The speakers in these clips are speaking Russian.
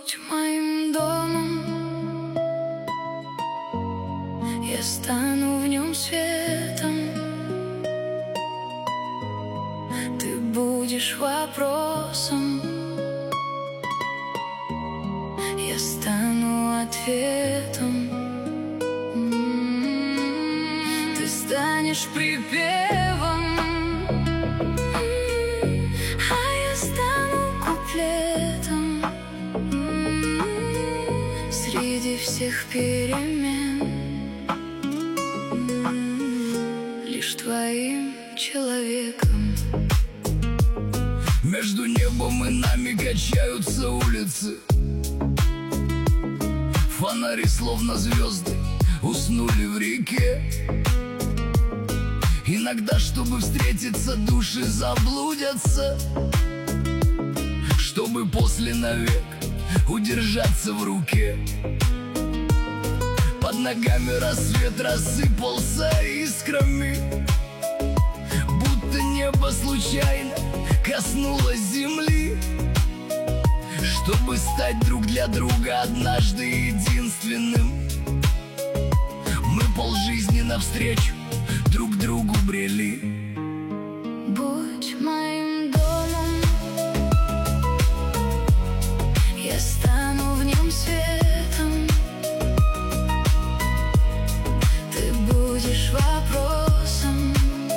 Будь моим домом, я стану в нем светом. Ты будешь вопросом, я стану ответом. Ты станешь припевом, а я стану куплетом. Среди всех перемен лишь твоим человеком. Между небом и нами качаются улицы. Фонари, словно звезды, уснули в реке. Иногда, чтобы встретиться, души заблудятся, чтобы после навек удержаться в руке. Под ногами рассвет рассыпался искрами, будто небо случайно коснулось земли, чтобы стать друг для друга однажды единственным. Мы полжизни навстречу друг другу брели. Будь моим домом, я стану в нем светом. Ты будешь вопросом,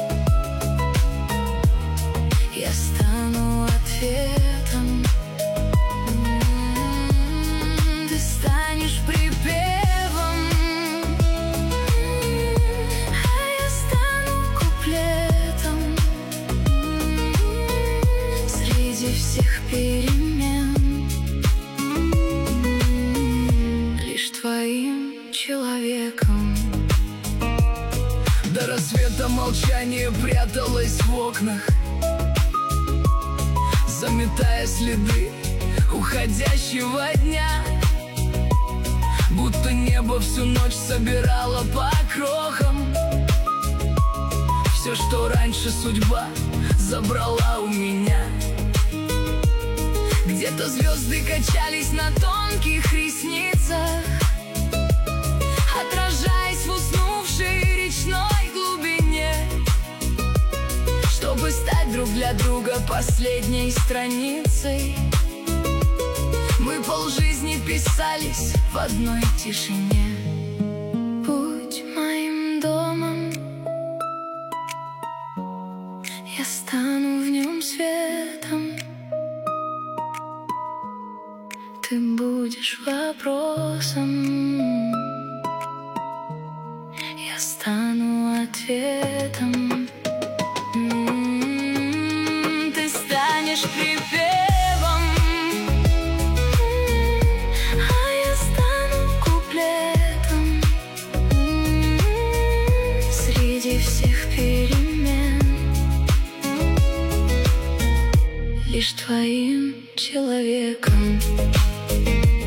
я стану ответом. Ты станешь припевом, а я стану куплетом. Среди всех перемен лишь твоим человеком. До рассвета молчание пряталось в окнах, заметая следы уходящего дня. Будто небо всю ночь собирало по крохам все, что раньше судьба забрала у меня. Где-то звезды качались на тонких ресницах, отражаясь в уснувшей речной глубине, чтобы стать друг для друга последней страницей. Мы полжизни писались в одной тишине. Будь моим домом, я стану в нем светом. Ты будешь вопросом, я стану ответом. Ты станешь припевом, а я стану куплетом. Среди всех перемен лишь твоим человеком.